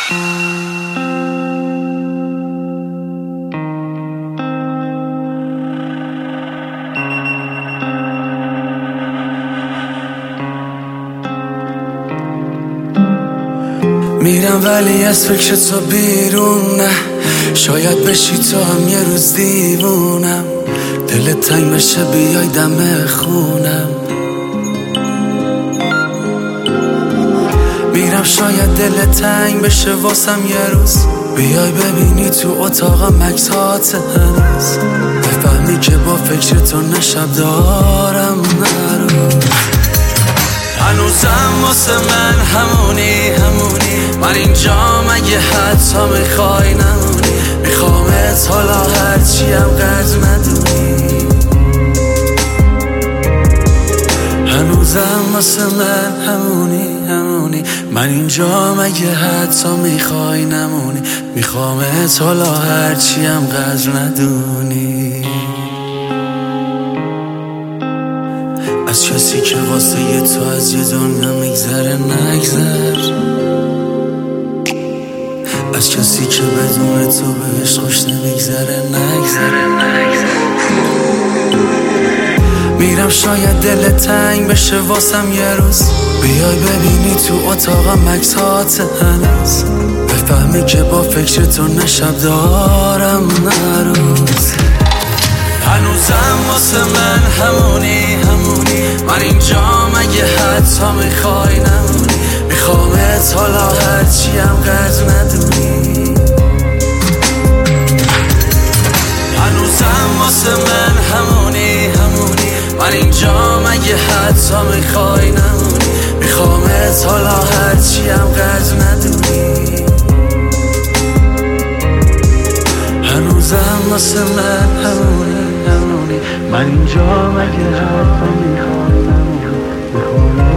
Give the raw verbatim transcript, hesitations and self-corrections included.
میرم ولی از فکر تو بیرون نه، شاید بشی تو هم یه روز دیوونم، دلت تنگ بشه بیای دم خونم. میرم شاید دلت تنگ بشه واسم یه روز، بیای ببینی تو اتاقم عکسات هنوز، بفهمی که با فکر تو نه شب دارم نه روز. هنوزم واسه من همونی همونی، من اینجا مگه حتی میخوای نمونی، میخوامت حالا هرچی هم قدر ندونی. هنوزم واسه من همونی همونی، من اینجا مگه حتی میخوای نمونی، میخوامت حالا هرچی هم قدر ندونی. از کسی که واسه یه تو از یه دنیا میگذره نگذر، از کسی که بدون تو بهش خوش نمیگذره نگذره نگذر. میرم شاید دلت تنگ بشه واسم یه روز، بیای ببینی تو اتاقم عکسات هنوز، بفهمی که با فکر تو نه شب دارم نه روز. هنوزم واسه من همونی همونی، من اینجا مگه حتی میخوای نمونی، میخوامت حالا هرچی هم قدر ندونی. هنوزم واسه من همونی همونی، من اینجا مگه حتی میخوای نمونی، میخوامت حالا هرچی هم قدر ندونی. هنوزم واسه من همونی همونی، من اینجا مگه حتی میخوای نمونی، میخوام